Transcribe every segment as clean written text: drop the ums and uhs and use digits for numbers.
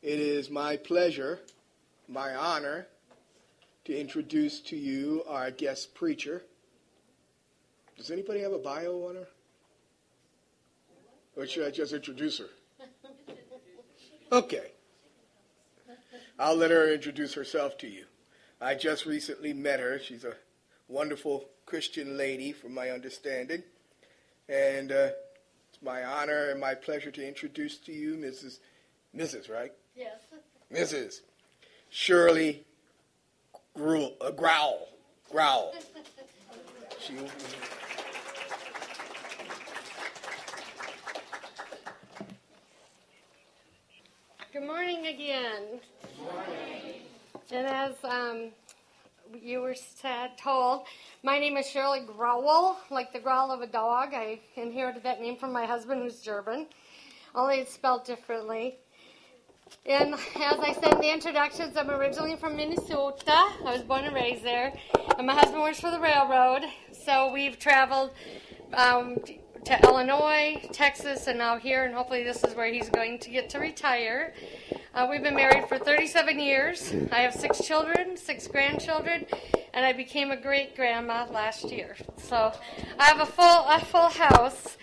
It is my pleasure, my honor, to introduce to you our guest preacher. Does anybody have a bio on her? Or should I just introduce her? Okay. I'll let her introduce herself to you. I just recently met her. She's a wonderful Christian lady, from my understanding. And it's my honor and my pleasure to introduce to you Mrs., right? Yes. Mrs. Shirley Growl. Good morning again. Good morning. And as you were told, my name is Shirley Growl, like the growl of a dog. I inherited that name from my husband, who's German, only it's spelled differently. And as I said in the introductions, I'm originally from Minnesota. I was born and raised there. And my husband works for the railroad. So we've traveled to Illinois, Texas, and now here. And hopefully this is where he's going to get to retire. We've been married for 37 years. I have 6 children, 6 grandchildren. And I became a great-grandma last year. So I have a full house.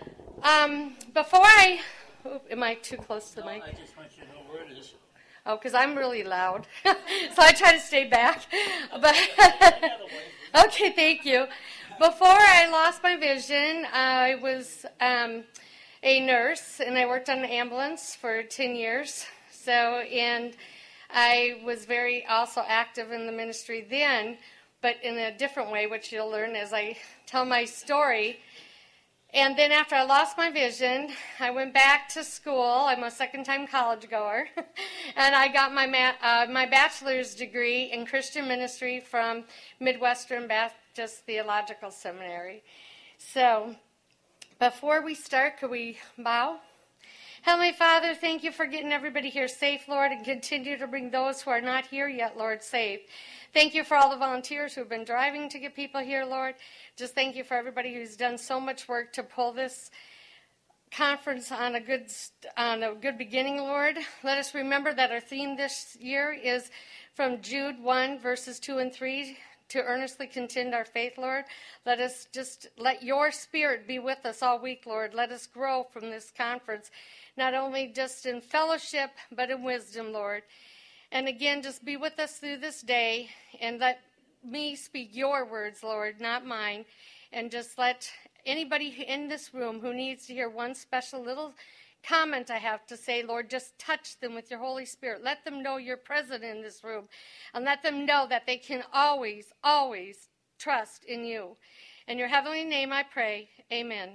Am I too close to the mic? I just want you to know where it is. Oh, because I'm really loud. So I try to stay back. But okay, thank you. Before I lost my vision, I was a nurse, and I worked on an ambulance for 10 years. And I was very also active in the ministry then, but in a different way, which you'll learn as I tell my story. And then after I lost my vision, I went back to school. I'm a second-time college goer. And I got my bachelor's degree in Christian ministry from Midwestern Baptist Theological Seminary. So before we start, could we bow? Heavenly Father, thank you for getting everybody here safe, Lord, and continue to bring those who are not here yet, Lord, safe. Thank you for all the volunteers who have been driving to get people here, Lord. Just thank you for everybody who's done so much work to pull this conference on a good beginning, Lord. Let us remember that our theme this year is from Jude 1, verses 2 and 3, to earnestly contend our faith, Lord. Let your spirit be with us all week, Lord. Let us grow from this conference, not only just in fellowship, but in wisdom, Lord. And again, just be with us through this day, and let me speak your words, Lord, not mine. And just let anybody in this room who needs to hear one special little comment I have to say, Lord, just touch them with your Holy Spirit. Let them know you're present in this room, and let them know that they can always, always trust in you. In your heavenly name I pray, amen.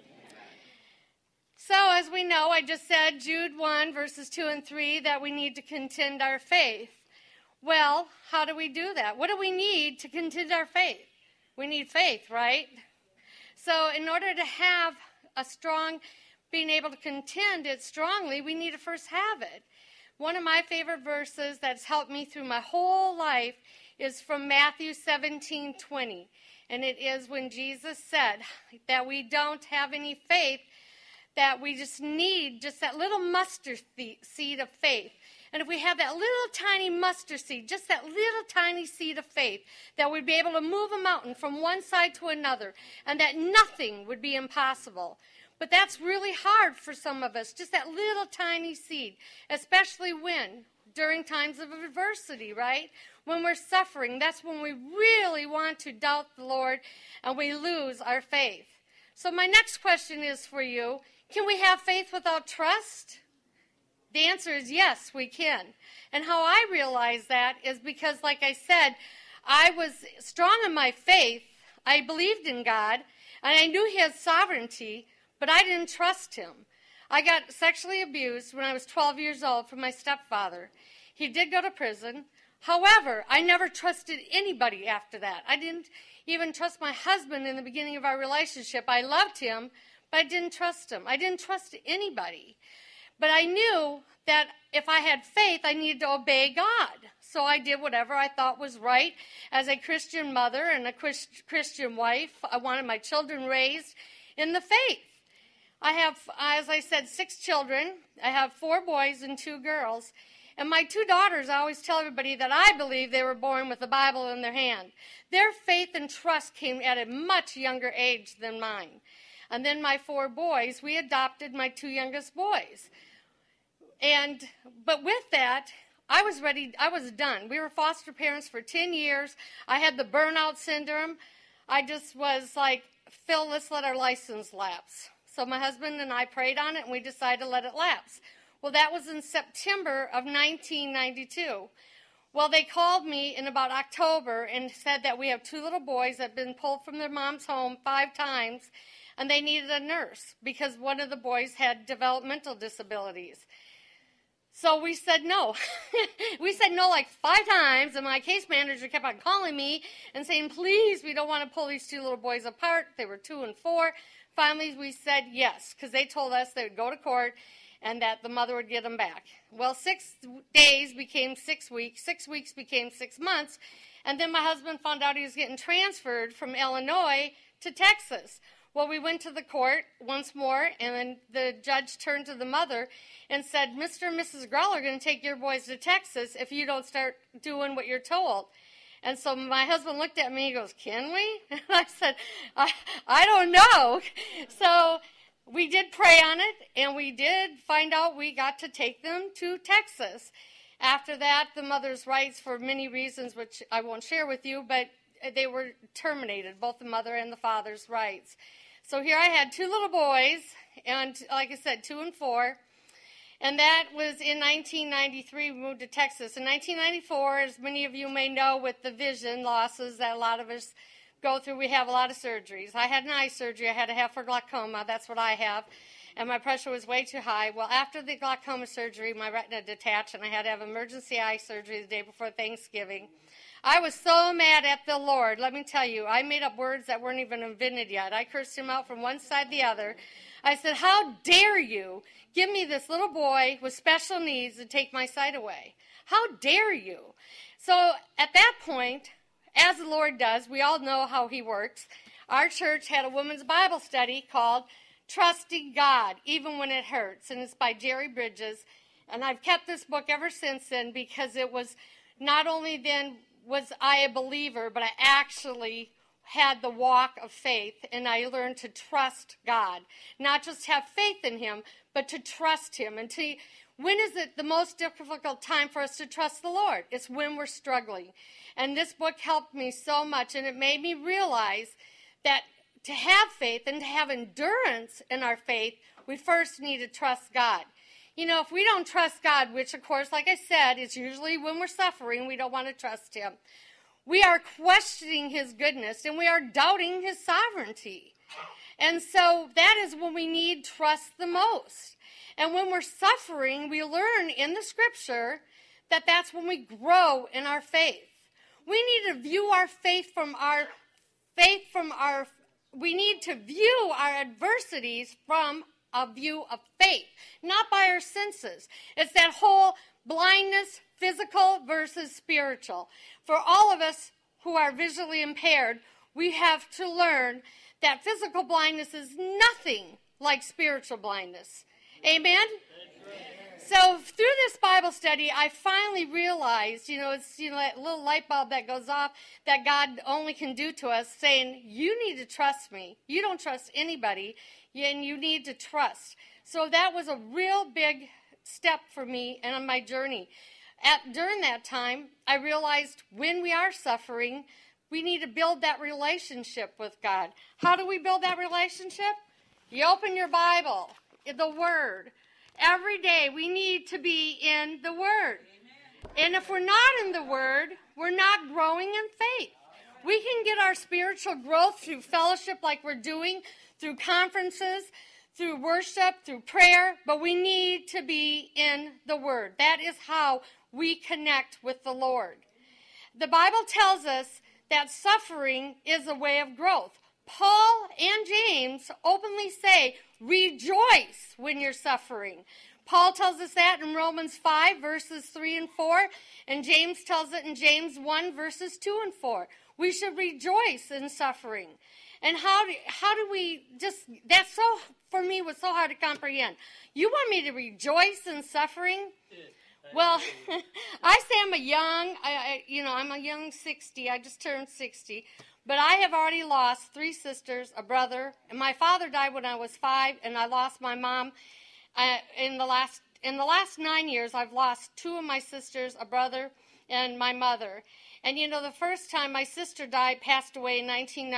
So, as we know, I just said Jude 1, verses 2 and 3, that we need to contend our faith. Well, how do we do that? What do we need to contend our faith? We need faith, right? So, in order to have being able to contend it strongly, we need to first have it. One of my favorite verses that's helped me through my whole life is from Matthew 17:20. And it is when Jesus said that we don't have any faith, that we just need just that little mustard seed of faith. And if we have that little tiny mustard seed, just that little tiny seed of faith, that we'd be able to move a mountain from one side to another, and that nothing would be impossible. But that's really hard for some of us, just that little tiny seed, especially during times of adversity, right? When we're suffering, that's when we really want to doubt the Lord, and we lose our faith. So my next question is for you, can we have faith without trust? The answer is yes, we can. And how I realize that is because, like I said, I was strong in my faith. I believed in God, and I knew his sovereignty, but I didn't trust him. I got sexually abused when I was 12 years old from my stepfather. He did go to prison. However, I never trusted anybody after that. I didn't even trust my husband in the beginning of our relationship. I loved him, but I didn't trust him. I didn't trust anybody. But I knew that if I had faith, I needed to obey God. So I did whatever I thought was right. As a Christian mother and a Christian wife, I wanted my children raised in the faith. I have, as I said, 6 children. I have 4 boys and 2 girls. And my 2 daughters, I always tell everybody that I believe they were born with the Bible in their hand. Their faith and trust came at a much younger age than mine. And then my 4 boys, we adopted my 2 youngest boys. But with that, I was ready, I was done. We were foster parents for 10 years. I had the burnout syndrome. I just was like, Phil, let's let our license lapse. So my husband and I prayed on it, and we decided to let it lapse. Well, that was in September of 1992. Well, they called me in about October and said that we have 2 little boys that have been pulled from their mom's home 5 times, and they needed a nurse because one of the boys had developmental disabilities. So we said no. We said no like 5 times, and my case manager kept on calling me and saying, please, we don't want to pull these 2 little boys apart. They were 2 and 4. Finally, we said yes, because they told us they would go to court and that the mother would get them back. Well, 6 days became 6 weeks. 6 weeks became 6 months. And then my husband found out he was getting transferred from Illinois to Texas. Well, we went to the court once more, and then the judge turned to the mother and said, Mr. and Mrs. Grell are going to take your boys to Texas if you don't start doing what you're told. And so my husband looked at me, he goes, can we? And I said, I don't know. So we did pray on it, and we did find out we got to take them to Texas. After that, the mother's rights, for many reasons, which I won't share with you, but they were terminated, both the mother and the father's rights. So here I had 2 little boys, and like I said, 2 and 4. And that was in 1993, we moved to Texas. In 1994, as many of you may know, with the vision losses that a lot of us go through, we have a lot of surgeries. I had an eye surgery I had to have for glaucoma. That's what I have. And my pressure was way too high. Well, after the glaucoma surgery, my retina detached, and I had to have emergency eye surgery the day before Thanksgiving. I was so mad at the Lord. Let me tell you, I made up words that weren't even invented yet. I cursed him out from one side to the other. I said, how dare you give me this little boy with special needs and take my sight away? How dare you? So at that point, as the Lord does, we all know how he works. Our church had a women's Bible study called Trusting God, Even When It Hurts, and it's by Jerry Bridges. And I've kept this book ever since then, because it was not only then was I a believer, but I actually had the walk of faith, and I learned to trust God. Not just have faith in him, but to trust him. And when is it the most difficult time for us to trust the Lord? It's when we're struggling. And this book helped me so much, and it made me realize that to have faith and to have endurance in our faith, we first need to trust God. You know, if we don't trust God, which, of course, like I said, is usually when we're suffering, we don't want to trust him. We are questioning his goodness, and we are doubting his sovereignty. And so that is when we need trust the most. And when we're suffering, we learn in the scripture that that's when we grow in our faith. We need to view our faith from our we need to view our adversities from a view of faith, not by our senses. It's that whole blindness, physical versus spiritual. For all of us who are visually impaired, we have to learn that physical blindness is nothing like spiritual blindness. Amen? So through this Bible study, I finally realized, it's that little light bulb that goes off that God only can do to us, saying, you need to trust me. You don't trust anybody, and you need to trust. So that was a real big step for me and on my journey. During that time, I realized when we are suffering, we need to build that relationship with God. How do we build that relationship? You open your Bible, the Word. Every day we need to be in the Word. Amen. And if we're not in the Word, we're not growing in faith. We can get our spiritual growth through fellowship like we're doing, through conferences, through worship, through prayer, but we need to be in the Word. That is how we connect with the Lord. The Bible tells us that suffering is a way of growth. Paul and James openly say, rejoice when you're suffering. Paul tells us that in Romans 5, verses 3 and 4, and James tells it in James 1, verses 2 and 4. We should rejoice in suffering. And how do we just, that's so, for me, was so hard to comprehend. You want me to rejoice in suffering? Well, I say I'm I'm a young 60. I just turned 60. But I have already lost 3 sisters, a brother, and my father died when I was 5, and I lost my mom. In the last 9 years, I've lost 2 of my sisters, a brother, and my mother. And the first time my sister passed away in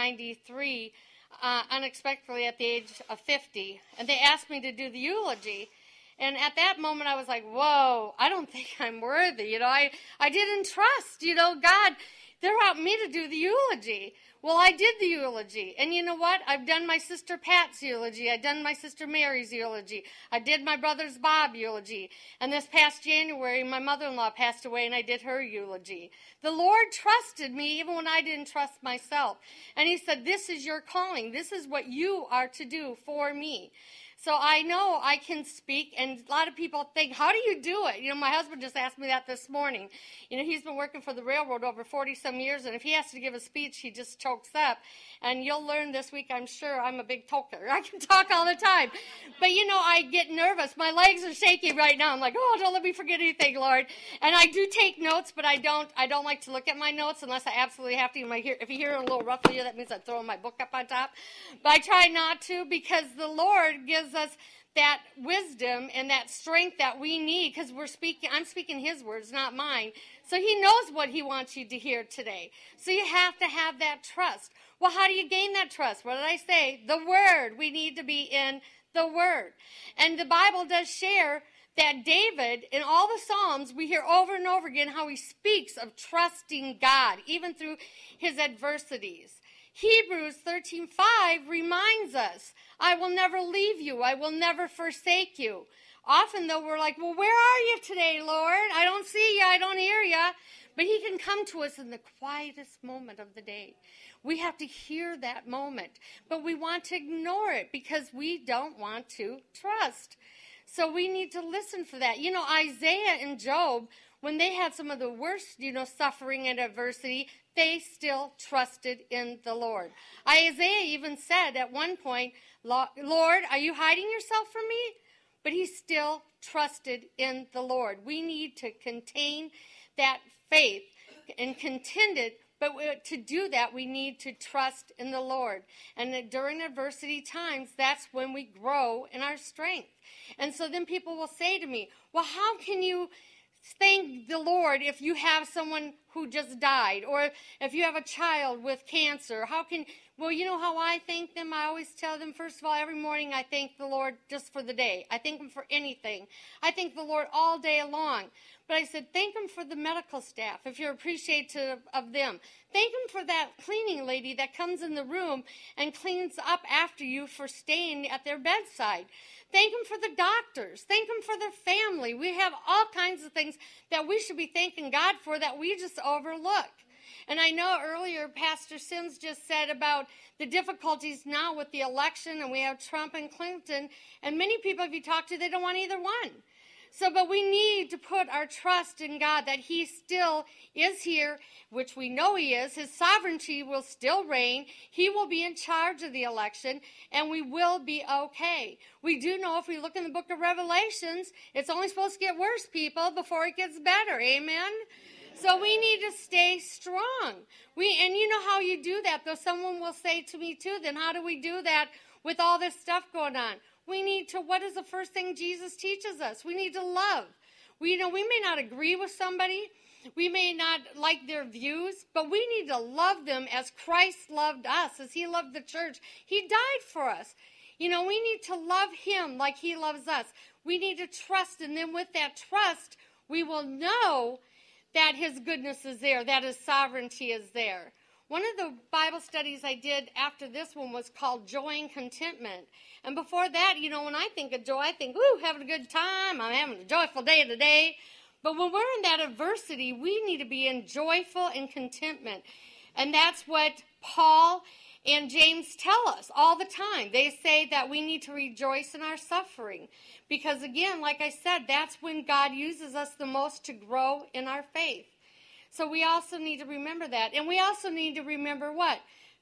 1993, unexpectedly at the age of 50, and they asked me to do the eulogy. And at that moment, I was like, whoa, I don't think I'm worthy. I didn't trust, God, they want me to do the eulogy. Well, I did the eulogy. And you know what? I've done my sister Pat's eulogy. I've done my sister Mary's eulogy. I did my brother's Bob eulogy. And this past January, my mother-in-law passed away, and I did her eulogy. The Lord trusted me even when I didn't trust myself. And he said, this is your calling. This is what you are to do for me. So I know I can speak, and a lot of people think, how do you do it? My husband just asked me that this morning. He's been working for the railroad over 40-some years, and if he has to give a speech, he just chokes up. And you'll learn this week, I'm sure, I'm a big talker. I can talk all the time. But, I get nervous. My legs are shaking right now. I'm like, oh, don't let me forget anything, Lord. And I do take notes, but I don't like to look at my notes unless I absolutely have to. If you hear a little ruffle here, that means I'm throwing my book up on top. But I try not to, because the Lord gives us that wisdom and that strength that we need, because I'm speaking his words, not mine. So he knows what he wants you to hear today. So you have to have that trust. Well, how do you gain that trust? What did I say? The Word. We need to be in the Word. And the Bible does share that David, in all the Psalms, we hear over and over again how he speaks of trusting God, even through his adversities. Hebrews 13:5 reminds us, I will never leave you. I will never forsake you. Often, though, we're like, well, where are you today, Lord? I don't see you. I don't hear you. But he can come to us in the quietest moment of the day. We have to hear that moment. But we want to ignore it because we don't want to trust. So we need to listen for that. Isaiah and Job, when they had some of the worst, suffering and adversity, they still trusted in the Lord. Isaiah even said at one point, Lord, are you hiding yourself from me? But he still trusted in the Lord. We need to contain that faith and contend it. But to do that, we need to trust in the Lord. And during adversity times, that's when we grow in our strength. And so then people will say to me, well, how can you thank the Lord if you have someone who just died, or if you have a child with cancer? Well, you know how I thank them? I always tell them, first of all, every morning I thank the Lord just for the day. I thank him for anything. I thank the Lord all day long. But I said, thank him for the medical staff, if you're appreciative of them. Thank him for that cleaning lady that comes in the room and cleans up after you for staying at their bedside. Thank him for the doctors. Thank him for their family. We have all kinds of things that we should be thanking God for that we just overlook. And I know earlier Pastor Sims just said about the difficulties now with the election, and we have Trump and Clinton, and many people, if you talk to, they don't want either one. But we need to put our trust in God that he still is here, which we know he is. His sovereignty will still reign. He will be in charge of the election, and we will be okay. We do know if we look in the book of Revelations, it's only supposed to get worse, people, before it gets better. Amen? So we need to stay strong. And you know how you do that, though someone will say to me, too, then how do we do that with all this stuff going on? We need to, what is the first thing Jesus teaches us? We need to love. We may not agree with somebody. We may not like their views, but we need to love them as Christ loved us, as he loved the church. He died for us. We need to love him like he loves us. We need to trust, and then with that trust, we will know that his goodness is there, that his sovereignty is there. One of the Bible studies I did after this one was called Joy and Contentment. And before that, when I think of joy, I think, ooh, having a good time. I'm having a joyful day today. But when we're in that adversity, we need to be in joyful and contentment. And that's what Paul and James tell us all the time. They say that we need to rejoice in our suffering. Because again, like I said, that's when God uses us the most to grow in our faith. So we also need to remember that. And we also need to remember what?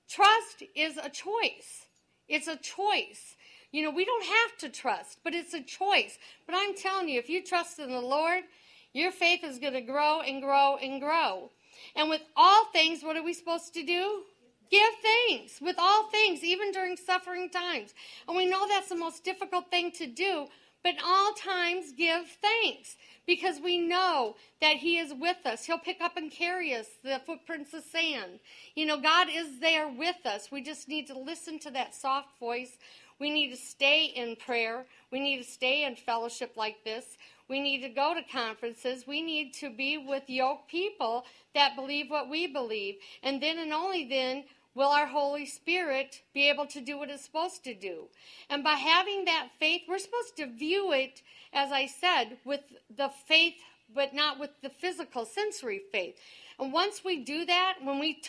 trust is a choice. It's a choice. You know, we don't have to trust, but it's a choice. But I'm telling you, if you trust in the Lord, your faith is going to grow and grow and grow. And with all things, what are we supposed to do? Give thanks with all things, even during suffering times. And we know that's the most difficult thing to do, but all times give thanks because we know that he is with us. He'll pick up and carry us, the footprints of sand. You know, God is there with us. We just need to listen to that soft voice. We need to stay in prayer. We need to stay in fellowship like this. We need to go to conferences. We need to be with yoked people that believe what we believe. And then and only then will our Holy Spirit be able to do what it's supposed to do. And by having that faith, we're supposed to view it, as I said, with the faith, but not with the physical sensory faith. And once we do that, when we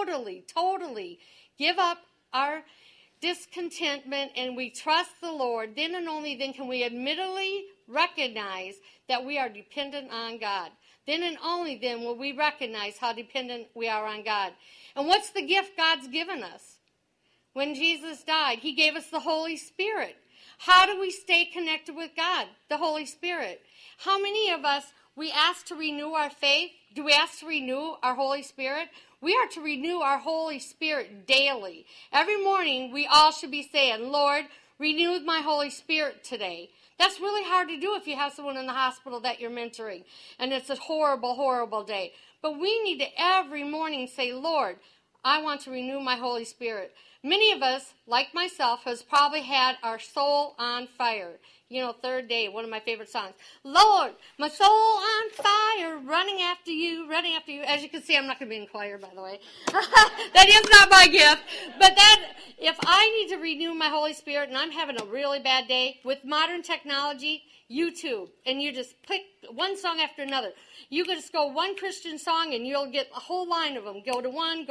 totally give up our discontentment and we trust the Lord, then and only then can we admittedly recognize that we are dependent on God. Then and only then will we recognize how dependent we are on God. And what's the gift God's given us? When Jesus died, he gave us the Holy Spirit. How do we stay connected with God? The Holy Spirit. How many of us, we ask to renew our faith? Do we ask to renew our Holy Spirit? We are to renew our Holy Spirit daily. Every morning, we all should be saying, Lord, renew my Holy Spirit today. That's really hard to do if you have someone in the hospital that you're mentoring, and it's a horrible, horrible day. But we need to every morning say, Lord, I want to renew my Holy Spirit. Many of us, like myself, has probably had our soul on fire. You know, Third Day, one of my favorite songs. Lord, my soul on fire, running after you, running after you. As you can see, I'm not going to be in choir, by the way. That is not my gift. But that, if I need to renew my Holy Spirit and I'm having a really bad day, with modern technology, YouTube, and you just pick one song after another. You can just go one Christian song and you'll get a whole line of them. Go to one.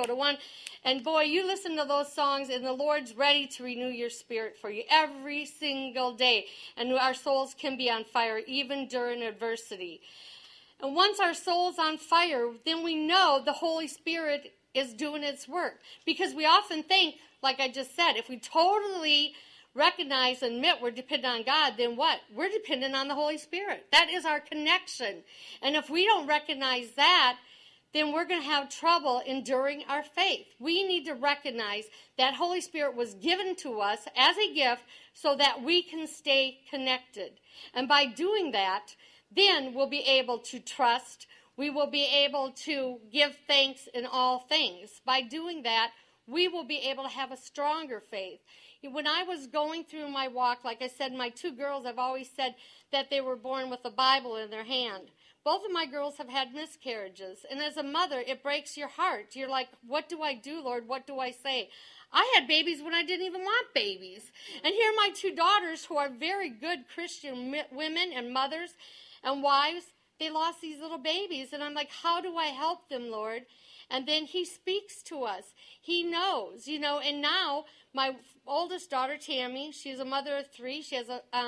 And boy, you listen to those songs and the Lord's ready to renew your spirit for you every single day. And our souls can be on fire even during adversity. And once our soul's on fire, then we know the Holy Spirit is doing its work. Because we often think, like I just said, if we totally recognize and admit we're dependent on God, then what? We're dependent on the Holy Spirit. That is our connection. And if we don't recognize that, then we're going to have trouble enduring our faith. We need to recognize that Holy Spirit was given to us as a gift so that we can stay connected. And by doing that, then we'll be able to trust. We will be able to give thanks in all things. By doing that, we will be able to have a stronger faith. When I was going through my walk, like I said, my two girls, I've always said that they were born with a Bible in their hand. Both of my girls have had miscarriages. And as a mother, it breaks your heart. You're like, what do I do, Lord? What do I say? I had babies when I didn't even want babies. And here are my two daughters who are very good Christian women and mothers and wives. They lost these little babies. And I'm like, how do I help them, Lord? And then he speaks to us. He knows, and now my oldest daughter, Tammy, she's a mother of three. She has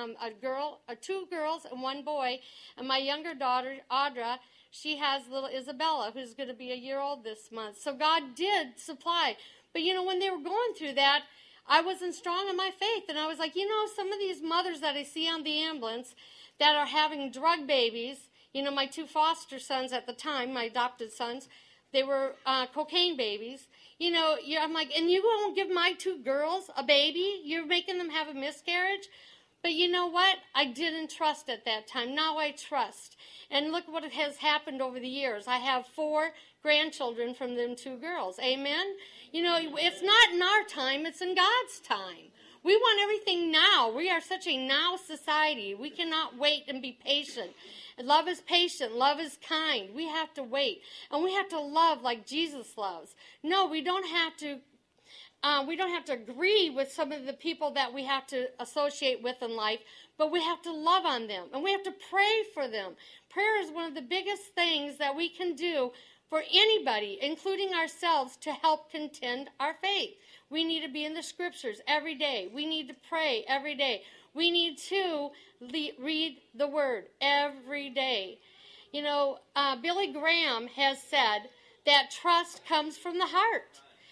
two girls and one boy. And my younger daughter, Audra, she has little Isabella, who's going to be a year old this month. So God did supply. But, when they were going through that, I wasn't strong in my faith. And I was like, some of these mothers that I see on the ambulance that are having drug babies, my two foster sons at the time, my adopted sons, they were cocaine babies. I'm like, and you won't give my two girls a baby? You're making them have a miscarriage? But you know what? I didn't trust at that time. Now I trust. And look what has happened over the years. I have 4 grandchildren from them 2 girls. Amen? It's not in our time. It's in God's time. We want everything now. We are such a now society. We cannot wait and be patient. Love is patient. Love is kind. We have to wait. And we have to love like Jesus loves. No, we don't have to agree with some of the people that we have to associate with in life, but we have to love on them. And we have to pray for them. Prayer is one of the biggest things that we can do for anybody, including ourselves, to help contend our faith. We need to be in the scriptures every day. We need to pray every day. We need to read the word every day. Billy Graham has said that trust comes from the heart.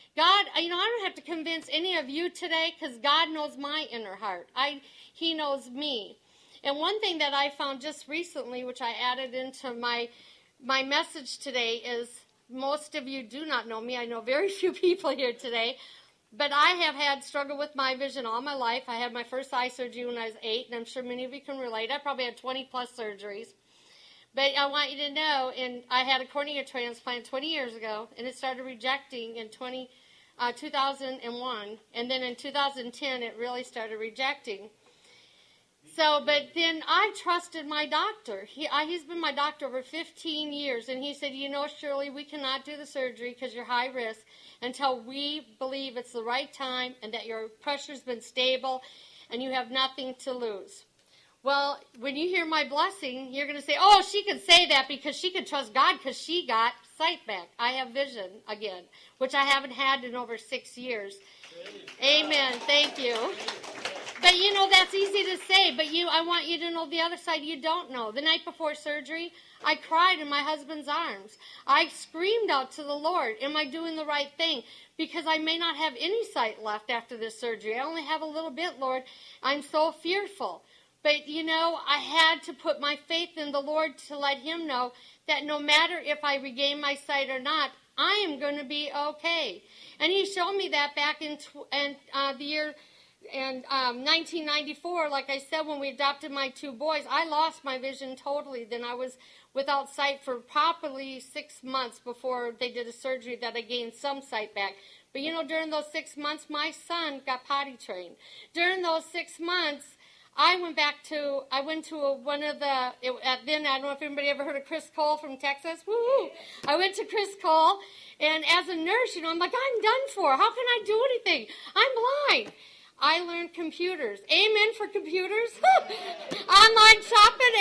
God, I don't have to convince any of you today because God knows my inner heart. He knows me. And one thing that I found just recently, which I added into my message today, is most of you do not know me. I know very few people here today. But I have had struggle with my vision all my life. I had my first eye surgery when I was 8, and I'm sure many of you can relate. I probably had 20-plus surgeries. But I want you to know, and I had a cornea transplant 20 years ago, and it started rejecting in 2001. And then in 2010, it really started rejecting. So, but then I trusted my doctor. He's been my doctor over 15 years, and he said, Shirley, we cannot do the surgery because you're high risk until we believe it's the right time and that your pressure's been stable and you have nothing to lose. Well, when you hear my blessing, you're going to say, oh, she can say that because she can trust God because she got sight back. I have vision again, which I haven't had in over 6 years. Amen. Thank you. But, that's easy to say, but I want you to know the other side you don't know. The night before surgery, I cried in my husband's arms. I screamed out to the Lord, am I doing the right thing? Because I may not have any sight left after this surgery. I only have a little bit, Lord. I'm so fearful. But, I had to put my faith in the Lord to let him know that no matter if I regain my sight or not, I am going to be okay. And he showed me that back in the year 1994, like I said, when we adopted my 2 boys, I lost my vision totally. Then I was without sight for probably 6 months before they did a surgery that I gained some sight back. But, during those 6 months, my son got potty trained. During those 6 months, I went to one of the, then I don't know if anybody ever heard of Chris Cole from Texas. Woo! I went to Chris Cole, and as a nurse, I'm like, I'm done for. How can I do anything? I'm blind. I learned computers. Amen for computers. Online shopping,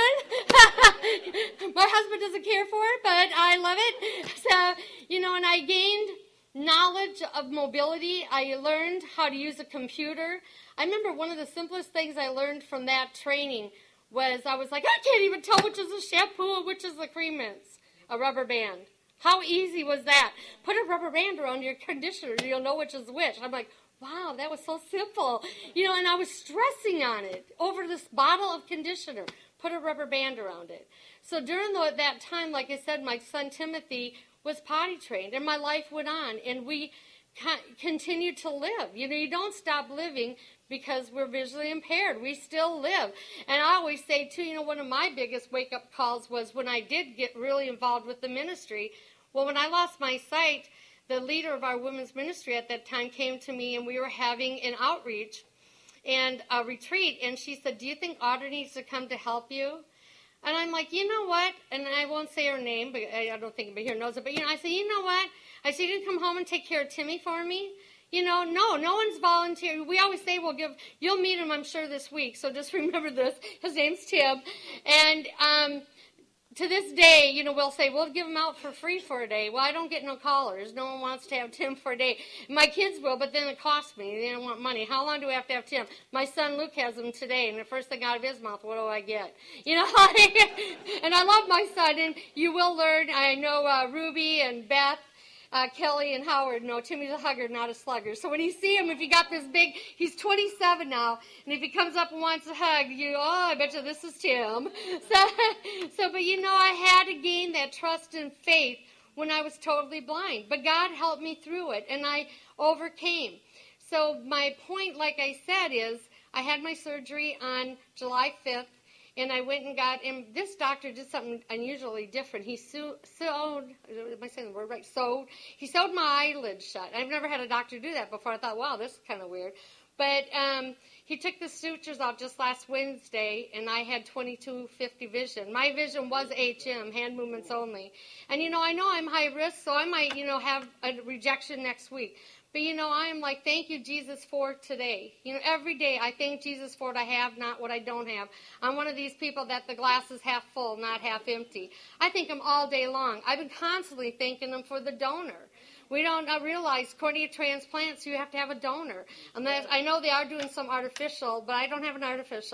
amen. My husband doesn't care for it, but I love it. So, and I gained knowledge of mobility. I learned how to use a computer. I remember one of the simplest things I learned from that training was I was like, I can't even tell which is a shampoo and which is a cream mints, a rubber band. How easy was that? Put a rubber band around your conditioner, you'll know which is which. I'm like, wow, that was so simple. And I was stressing on it over this bottle of conditioner. Put a rubber band around it. So during that time, like I said, my son Timothy was potty trained, and my life went on, and we continued to live. You don't stop living because we're visually impaired. We still live. And I always say, too, one of my biggest wake-up calls was when I did get really involved with the ministry. Well, when I lost my sight, the leader of our women's ministry at that time came to me, and we were having an outreach and a retreat, and she said, do you think Audrey needs to come to help you? And I'm like, you know what? And I won't say her name, but I don't think anybody here knows it. But, I said, you know what? I said, you can come home and take care of Timmy for me? No one's volunteering. We always say you'll meet him, I'm sure, this week. So just remember this. His name's Tim. And to this day, we'll say, we'll give him out for free for a day. Well, I don't get no callers. No one wants to have Tim for a day. My kids will, but then it costs me. They don't want money. How long do we have to have Tim? My son Luke has him today, and the first thing out of his mouth, what do I get? And I love my son, and you will learn. I know Ruby and Beth, Kelly and Howard know Timmy's a hugger, not a slugger. So when you see him, if you got this big, he's 27 now, and if he comes up and wants a hug, I bet you this is Tim. But I had to gain that trust and faith when I was totally blind. But God helped me through it, and I overcame. So my point, like I said, is I had my surgery on July 5th. And I went and and this doctor did something unusually different. He sewed, am I saying the word right? He sewed my eyelids shut. I've never had a doctor do that before. I thought, wow, this is kind of weird. But he took the sutures out just last Wednesday, and I had 22/50 vision. My vision was HM, hand movements only. And, I know I'm high risk, so I might, have a rejection next week. But, I am like, thank you, Jesus, for today. Every day I thank Jesus for what I have, not what I don't have. I'm one of these people that the glass is half full, not half empty. I thank him all day long. I've been constantly thanking him for the donor. We don't realize cornea transplants, you have to have a donor. And I know they are doing some artificial, but I don't have an artificial.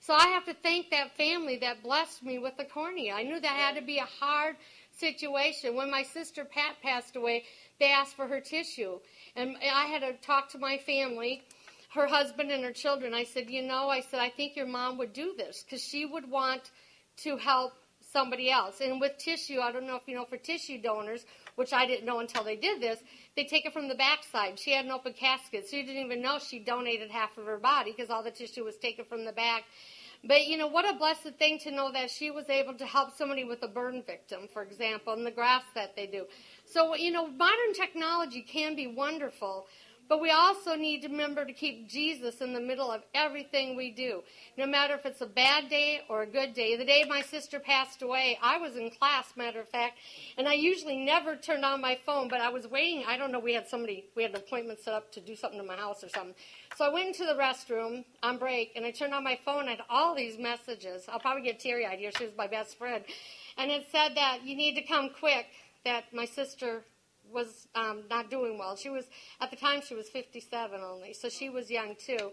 So I have to thank that family that blessed me with the cornea. I knew that had to be a hard situation. When my sister Pat passed away, they asked for her tissue. And I had to talk to my family, her husband and her children. I said, I think your mom would do this because she would want to help somebody else. And with tissue, I don't know if you know, for tissue donors, which I didn't know until they did this, they take it from the backside. She had an open casket, so you didn't even know she donated half of her body because all the tissue was taken from the back. But, what a blessed thing to know that she was able to help somebody with a burn victim, for example, and the grafts that they do. So, modern technology can be wonderful, but we also need to remember to keep Jesus in the middle of everything we do, no matter if it's a bad day or a good day. The day my sister passed away, I was in class, matter of fact, and I usually never turned on my phone, but I was waiting. I don't know, we had an appointment set up to do something in my house or something. So I went into the restroom on break, and I turned on my phone, and I had all these messages. I'll probably get teary-eyed here. She was my best friend. And it said that you need to come quick, that my sister was not doing well. At the time, she was 57 only, so she was young too.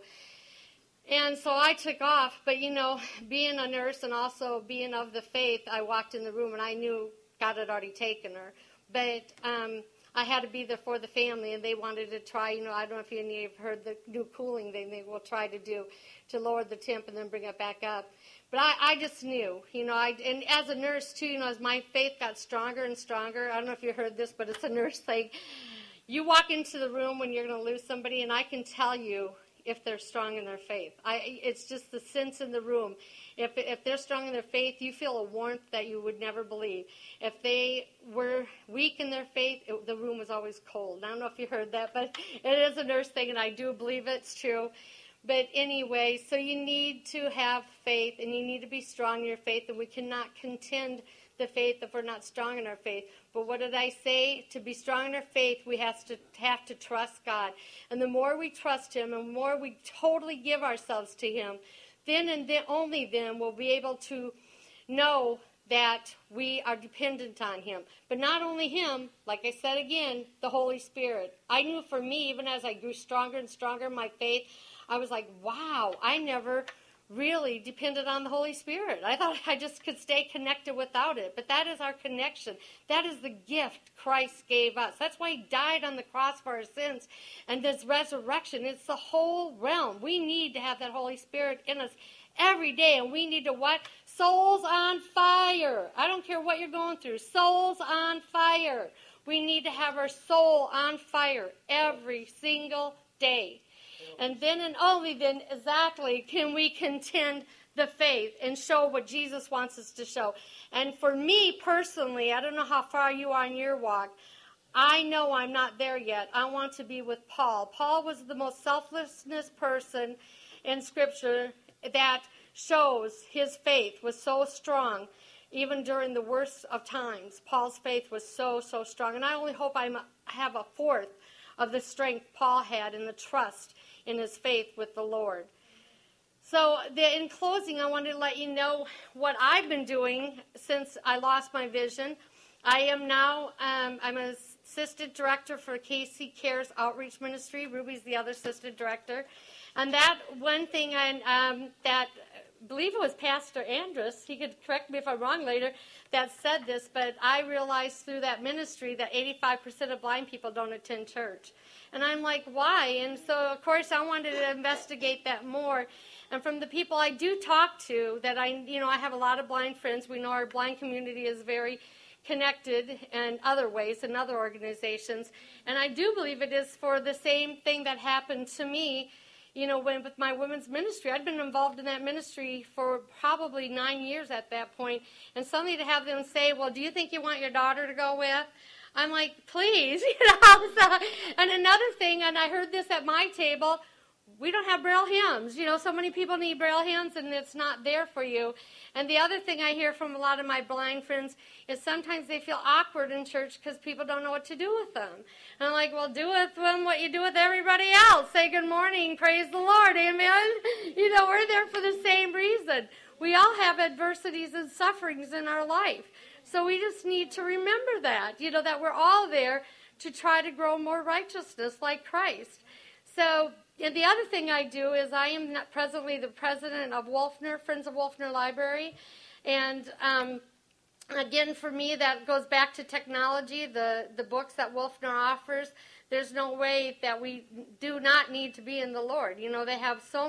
And so I took off, but being a nurse and also being of the faith, I walked in the room and I knew God had already taken her. But I had to be there for the family, and they wanted to try, I don't know if any of you have heard the new cooling thing they will try to do to lower the temp and then bring it back up. But I just knew, and as a nurse too, as my faith got stronger and stronger, I don't know if you heard this, but it's a nurse thing. You walk into the room when you're going to lose somebody, and I can tell you if they're strong in their faith. It's just the sense in the room. If they're strong in their faith, you feel a warmth that you would never believe. If they were weak in their faith, the room was always cold. I don't know if you heard that, but it is a nurse thing, and I do believe it's true. But anyway, so you need to have faith, and you need to be strong in your faith, and we cannot contend the faith if we're not strong in our faith. But what did I say? To be strong in our faith, we have to trust God. And the more we trust Him, and the more we totally give ourselves to Him, then and then, only then, we'll be able to know that we are dependent on Him. But not only Him, like I said again, the Holy Spirit. I knew for me, even as I grew stronger and stronger in my faith, I was like, wow, I never really depended on the Holy Spirit. I thought I just could stay connected without it. But that is our connection. That is the gift Christ gave us. That's why He died on the cross for our sins. And this resurrection, it's the whole realm. We need to have that Holy Spirit in us every day. And we need to what? Souls on fire. I don't care what you're going through. Souls on fire. We need to have our soul on fire every single day. And then and only then exactly can we contend the faith and show what Jesus wants us to show. And for me personally, I don't know how far you are in your walk. I know I'm not there yet. I want to be with Paul. Paul was the most selflessness person in Scripture that shows his faith was so strong. Even during the worst of times, Paul's faith was so strong. And I only hope I have a fourth of the strength Paul had and the trust in his faith with the Lord. So in closing, I wanted to let you know what I've been doing since I lost my vision. I am now, I'm an assistant director for Casey Cares Outreach Ministry. Ruby's the other assistant director. And that one thing that I believe it was Pastor Andrus, he could correct me if I'm wrong later, that said this, but I realized through that ministry that 85% of blind people don't attend church. And I'm like, why? And so, of course, I wanted to investigate that more. And from the people I do talk to, that I have a lot of blind friends. We know our blind community is very connected in other ways, in other organizations. And I do believe it is for the same thing that happened to me, with my women's ministry. I'd been involved in that ministry for probably 9 years at that point. And suddenly to have them say, well, do you think you want your daughter to go with? I'm like, please, And another thing, and I heard this at my table, we don't have Braille hymns. So many people need Braille hymns, and it's not there for you. And the other thing I hear from a lot of my blind friends is sometimes they feel awkward in church because people don't know what to do with them. And I'm like, well, do with them what you do with everybody else. Say good morning, praise the Lord, amen? We're there for the same reason. We all have adversities and sufferings in our life. So we just need to remember that, that we're all there to try to grow more righteousness like Christ. So, And the other thing I do is I am presently the president of Wolfner, Friends of Wolfner Library. And again, for me, that goes back to technology, the books that Wolfner offers. There's no way that we do not need to be in the Lord. You know, they have so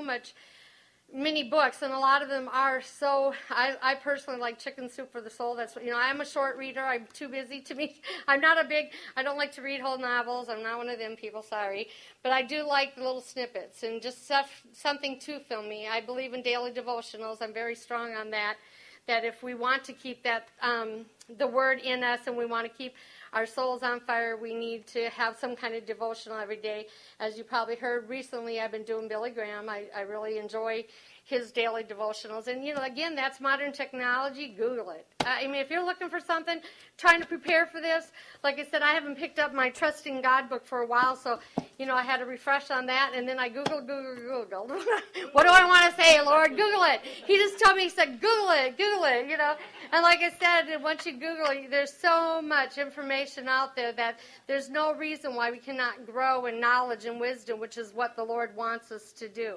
many books, and a lot of them are so, I personally like Chicken Soup for the Soul. That's, you know, I'm a short reader. I'm too busy to be, I don't like to read whole novels. I'm not one of them people, sorry. But I do like the little snippets and just something to fill me. I believe in daily devotionals. I'm very strong on that if we want to keep that, the word in us, and we want to keep our souls on fire, we need to have some kind of devotional every day. As you probably heard recently, I've been doing Billy Graham. I really enjoy his daily devotionals. And, you know, again, that's modern technology. Google it. I mean, if you're looking for something, trying to prepare for this, like I said, I haven't picked up my Trusting God book for a while, so, you know, I had to refresh on that, and then I Googled. What do I want to say, Lord? Google it. He just told me, he said, Google it, you know. And like I said, once you Google it, there's so much information out there that there's no reason why we cannot grow in knowledge and wisdom, which is what the Lord wants us to do.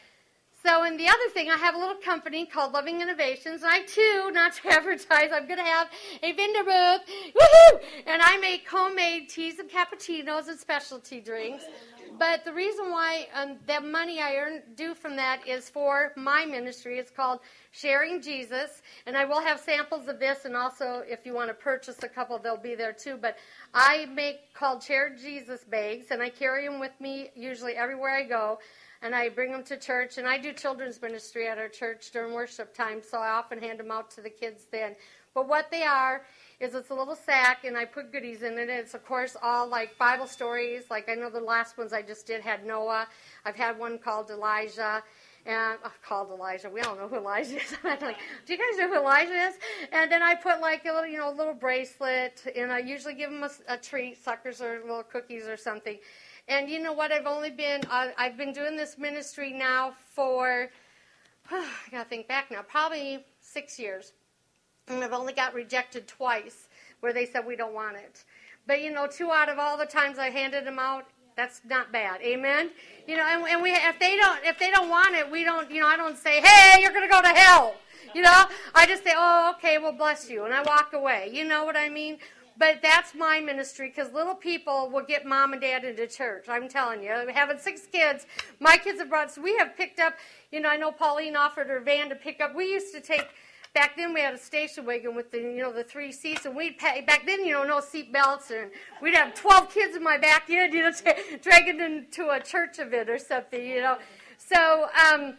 So, and the other thing, I have a little company called Loving Innovations. I, too, not to advertise, I'm going to have a vendor booth. Woohoo! And I make homemade teas and cappuccinos and specialty drinks. But the reason why the money I do from that is for my ministry. It's called Sharing Jesus. And I will have samples of this, and also if you want to purchase a couple, they'll be there too. But I make called Share Jesus bags, and I carry them with me usually everywhere I go. And I bring them to church, and I do children's ministry at our church during worship time, so I often hand them out to the kids then. But what they are is it's a little sack, and I put goodies in it. It's, of course, all like Bible stories. Like I know the last ones I just did had Noah. I've had one called Elijah. And called Elijah. We all know who Elijah is. I'm like, do you guys know who Elijah is? And then I put like a little, you know, a little bracelet, and I usually give them a treat, suckers or little cookies or something. And you know what? I've been doing this ministry now for, I got to think back now, probably 6 years. And I've only got rejected twice where they said we don't want it. But, you know, 2 out of all the times I handed them out, that's not bad. Amen? You know, and we, if they don't want it, we don't, you know, I don't say, hey, you're going to go to hell. You know, I just say, oh, okay, well, bless you. And I walk away. You know what I mean? But that's my ministry, because little people will get mom and dad into church. I'm telling you, having 6 kids, my kids have brought, so we have picked up, you know, I know Pauline offered her van to pick up. We used to take, back then we had a station wagon with the, you know, the 3 seats, and we'd pay, back then, you know, no seat belts, and we'd have 12 kids in my backyard, you know, dragging them to a church event or something, you know. So,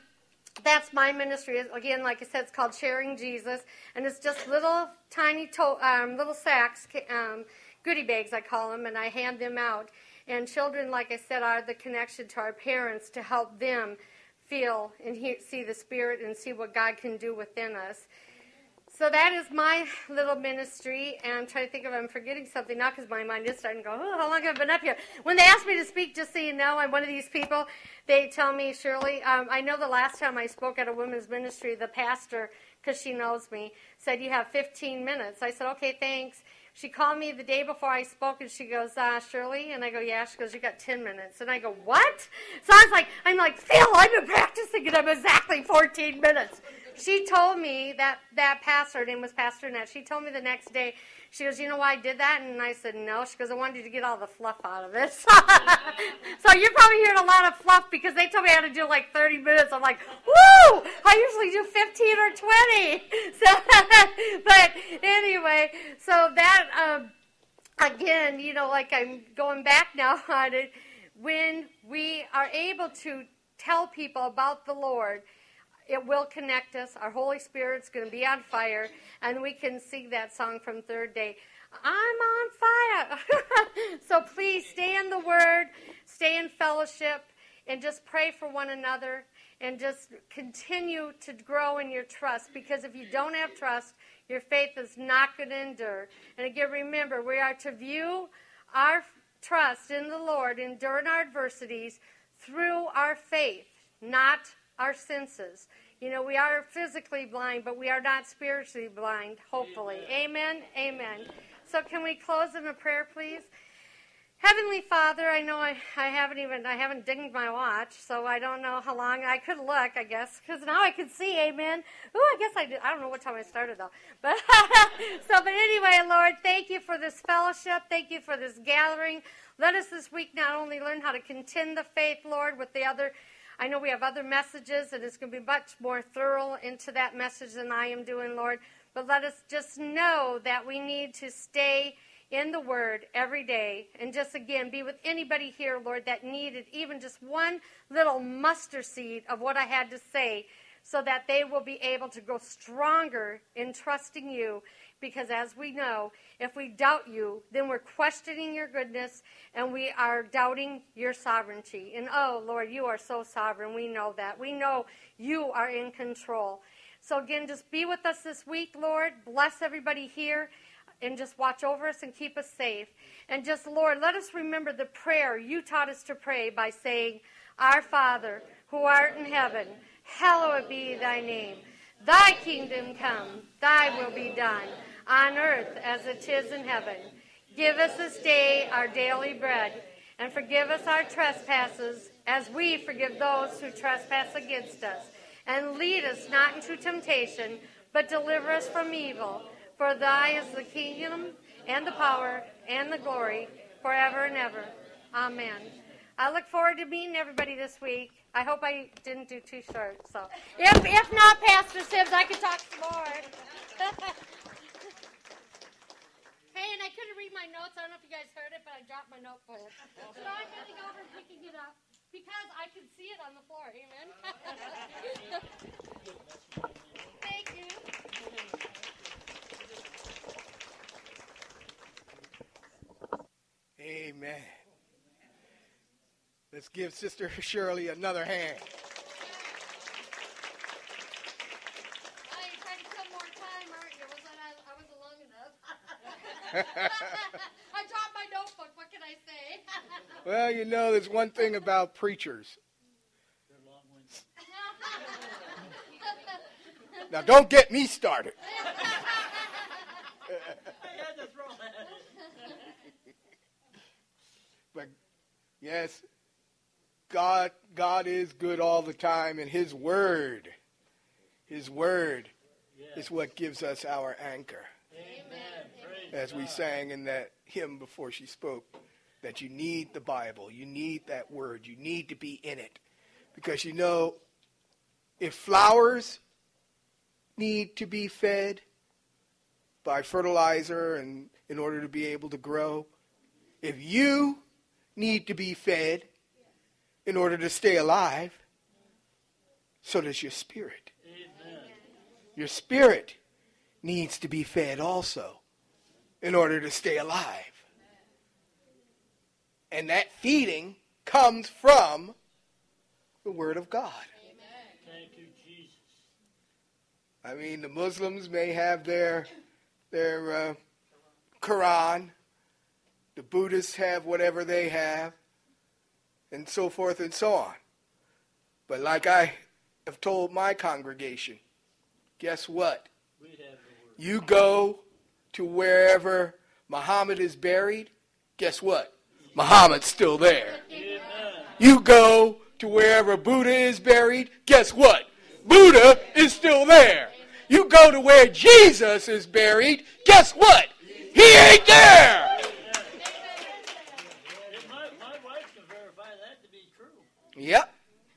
that's my ministry. Again, like I said, it's called Sharing Jesus, and it's just little tiny little sacks, goodie bags I call them, and I hand them out. And children, like I said, are the connection to our parents to help them feel and see the Spirit and see what God can do within us. So that is my little ministry, and I'm trying to think if I'm forgetting something now because my mind is starting to go, oh, how long have I been up here? When they ask me to speak, just so you know, I'm one of these people, they tell me, Shirley, I know the last time I spoke at a women's ministry, the pastor, because she knows me, said you have 15 minutes. I said, okay, thanks. She called me the day before I spoke, and she goes, Shirley? And I go, yeah. She goes, you got 10 minutes. And I go, what? So I'm like, Phil, I've been practicing, and I'm exactly 14 minutes. She told me that pastor, her name was Pastor Annette, she told me the next day, she goes, you know why I did that? And I said, no. She goes, I wanted you to get all the fluff out of it. So you're probably hearing a lot of fluff because they told me I had to do like 30 minutes. I'm like, woo! I usually do 15 or 20. So, but anyway, so that, again, you know, like I'm going back now on it, when we are able to tell people about the Lord, it will connect us. Our Holy Spirit's going to be on fire, and we can sing that song from Third Day. I'm on fire. So please stay in the Word, stay in fellowship, and just pray for one another, and just continue to grow in your trust, because if you don't have trust, your faith is not going to endure. And again, remember, we are to view our trust in the Lord and during our adversities through our faith, not our senses. You know, we are physically blind, but we are not spiritually blind, hopefully. Amen? Amen. So can we close in a prayer, please? Heavenly Father, I know I haven't dinged my watch, so I don't know how long. I could look, I guess, because now I can see, amen. Ooh, I guess I did. I don't know what time I started, though. But anyway, Lord, thank you for this fellowship. Thank you for this gathering. Let us this week not only learn how to contend the faith, Lord, with the other. I know we have other messages, and it's going to be much more thorough into that message than I am doing, Lord. But let us just know that we need to stay in the Word every day, and just again be with anybody here, Lord, that needed even just one little mustard seed of what I had to say, so that they will be able to grow stronger in trusting you. Because as we know, if we doubt you, then we're questioning your goodness, and we are doubting your sovereignty. And oh, Lord, you are so sovereign. We know that. We know you are in control. So again, just be with us this week, Lord. Bless everybody here. And just watch over us and keep us safe. And just, Lord, let us remember the prayer you taught us to pray by saying, Our Father, who art in heaven, hallowed be thy name. Thy kingdom come, thy will be done, on earth as it is in heaven. Give us this day our daily bread, and forgive us our trespasses, as we forgive those who trespass against us. And lead us not into temptation, but deliver us from evil. For thy is the kingdom, and the power, and the glory, forever and ever. Amen. I look forward to meeting everybody this week. I hope I didn't do too short. So, if not, Pastor Sims, I could talk some more. Hey, and I couldn't read my notes. I don't know if you guys heard it, but I dropped my notebook. So I'm heading over and picking it up because I can see it on the floor. Amen. Thank you. Amen. Let's give Sister Shirley another hand. You're trying to kill more time, aren't you? I wasn't long enough. I dropped my notebook. What can I say? Well, you know, there's one thing about preachers. Now, don't get me started. But yes, God is good all the time, and His Word is what gives us our anchor. Amen. As we sang in that hymn before she spoke, that you need the Bible, you need that Word, you need to be in it. Because you know, if flowers need to be fed by fertilizer and in order to be able to grow, if you need to be fed in order to stay alive, so does your spirit. Amen. Your spirit needs to be fed also in order to stay alive. And that feeding comes from the Word of God. Amen. Thank you, Jesus. I mean, the Muslims may have their Quran. The Buddhists have whatever they have, and so forth and so on. But like I have told my congregation, guess what? We have the Word. You go to wherever Muhammad is buried, guess what? Muhammad's still there. Amen. You go to wherever Buddha is buried, guess what? Buddha is still there. You go to where Jesus is buried, guess what? He ain't there. My wife can verify that to be true. Yep.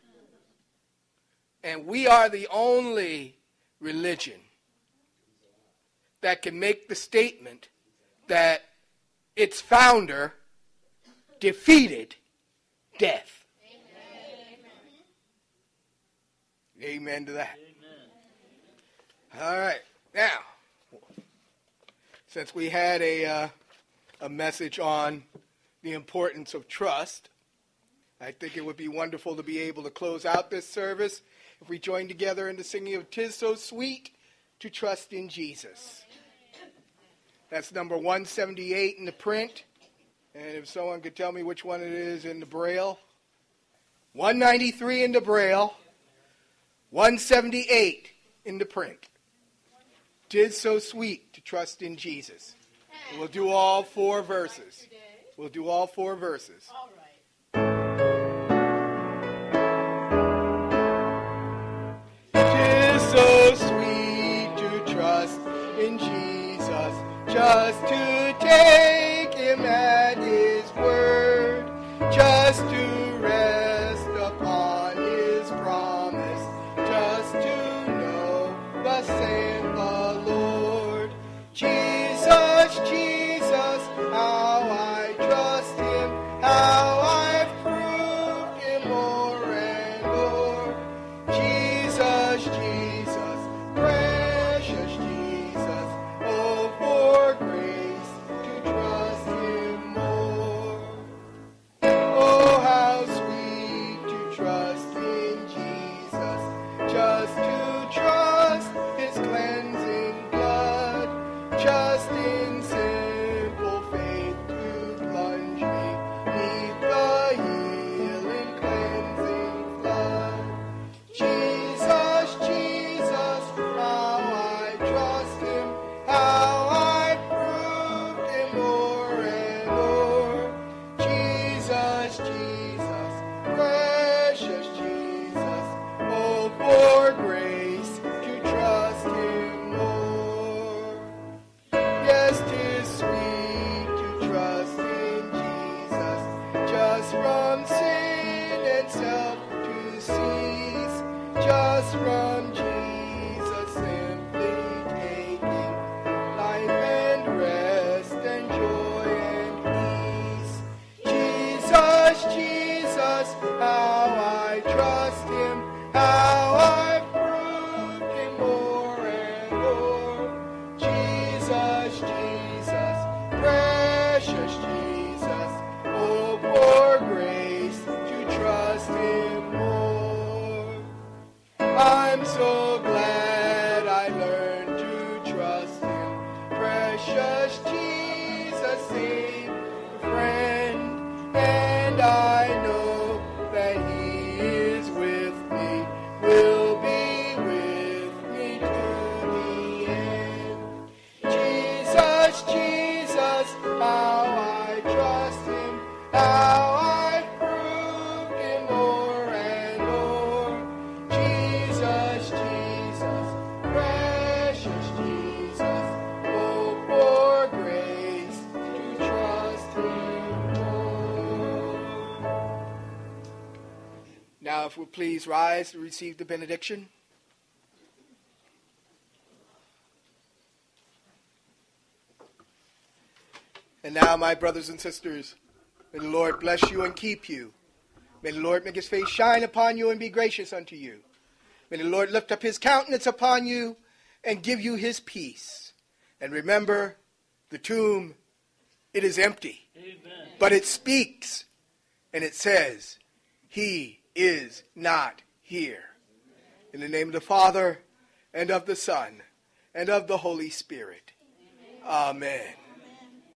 And we are the only religion that can make the statement that its founder defeated death. Amen. Amen to that. Amen. All right. Now, since we had a message on the importance of trust, I think it would be wonderful to be able to close out this service if we join together in the singing of "'Tis So Sweet to Trust in Jesus." That's number 178 in the print. And if someone could tell me which one it is in the Braille. 193 in the Braille. 178 in the print. "'Tis so sweet to trust in Jesus." And we'll do all 4 verses. We'll do all 4 verses. All right. Tis so sweet to trust in Jesus, just to take him at his word, just to rest upon his promise, just to know thus saith the Lord. Jesus, Jesus, how I trust him, how I've proved him more and more. Jesus, Jesus, precious Jesus, oh, for grace to trust him more. Oh, how sweet to trust in Jesus, just to trust his cleansing blood, just in simple faith to plunge me neath the healing cleansing flood. Jesus, Jesus, how I trust him, how I proved him more and more. Jesus, Jesus, precious Jesus, oh, for grace to trust him more. Yes, 'tis sweet to trust in Jesus, just from sin and self to cease, just from Jesus simply taking life and rest and joy and peace. Jesus, Jesus, how I trust him, how I've proved him more and more. Jesus, Jesus, precious Jesus, oh, for grace to trust him more. I'm so glad I learned to trust him, precious Jesus, Savior, friend, and I know that he is with me, will be with me to the end. Jesus, Jesus, how I trust him, how I've proved him more and more. Jesus, Jesus, precious Jesus, oh, for grace to trust him more. Now, if we'll please rise to receive the benediction. And now, my brothers and sisters, may the Lord bless you and keep you. May the Lord make his face shine upon you and be gracious unto you. May the Lord lift up his countenance upon you and give you his peace. And remember, the tomb, it is empty. Amen. But it speaks, and it says, he is not here. In the name of the Father, and of the Son, and of the Holy Spirit. Amen.